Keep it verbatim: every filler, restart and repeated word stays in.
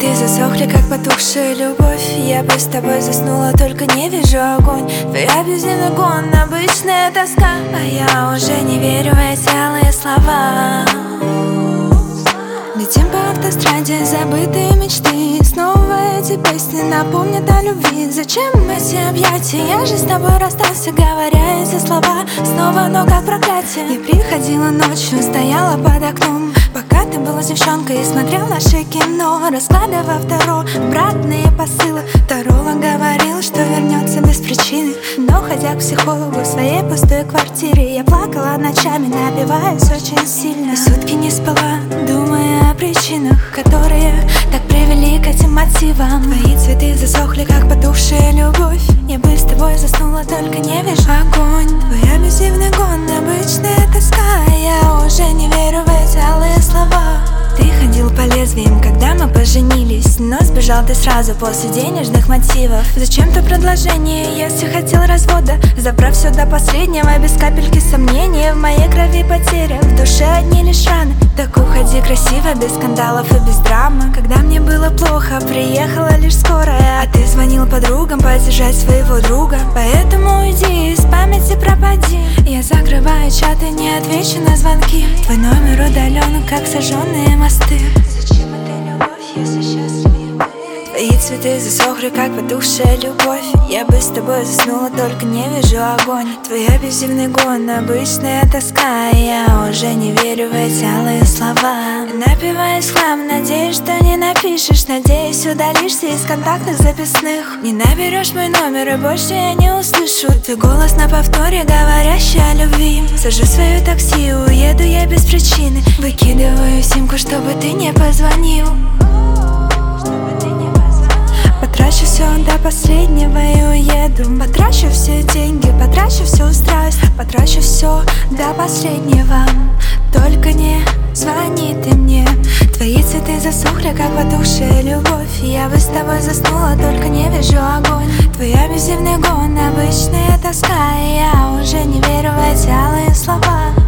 цветы засохли, как потухшая любовь. Я бы с тобой заснула, только не вижу огонь. Твой объездный гон, обычная тоска, а я уже не верю в эти алые слова. Летим по автостраде, забытые мечты. Снова эти песни напомнят о любви. Зачем эти объятия? Я же с тобой расстался, говоря эти слова. Снова, но как проклятие. Я приходила ночью, стояла под окном, пока ты была девчонкой и смотрел наше кино, раскладывая второ обратные посылы. Таролог говорил, что вернется без причины, но ходя к психологу в своей пустой квартире, я плакала ночами, напиваясь очень сильно. И сутки не спала, думая о причинах, которые так привели к этим мотивам. Твои цветы засохли, как потухшая любовь. Я бы с тобой заснула, только не вижу огонь. Твой абьюзивный гон, обычная тоска, я уже не верю в эти алые слова. Ты ходил по лезвиям, когда мы поженились, но сбежал ты сразу после денежных мотивов. Зачем-то предложение, если хотел развода, забрав все до последнего, без капельки сомнения. В моей крови потеря, в душе одни лишь раны. Так уходи красиво, без скандалов и без драмы. Когда мне было плохо, приехала лишь скорая, а ты звонил подругам поддержать своего друга. Поэтому уйди, из памяти пропади. Я закрываю чаты, не отвечу на звонки. Твой номер удален, как сожженные мосты. Зачем эта любовь, если счастлив? Твои цветы засохли, как потухшая любовь. Я бы с тобой заснула, только не вижу огонь. Твой абьюзивный гон, обычная тоска, я уже не верю в эти алые слова. Напиваюсь хлам, надеюсь, что не напишешь, надеюсь, удалишься из контактных записных. Не наберешь мой номер и больше я не услышу твой голос на повторе, говорящий о любви. Сажу свое такси, уеду я без причины. Выкидываю симку, чтобы ты не позвонил. Потрачу все до последнего и уеду. Потрачу все деньги, потрачу всю страсть, потрачу все до последнего. Только не звони ты мне. Твои цветы засохли, как потухшая любовь. Я бы с тобой заснула, только не вижу огонь. Твой абьюзивный гон, обычная тоска, я уже не верю в эти алые слова.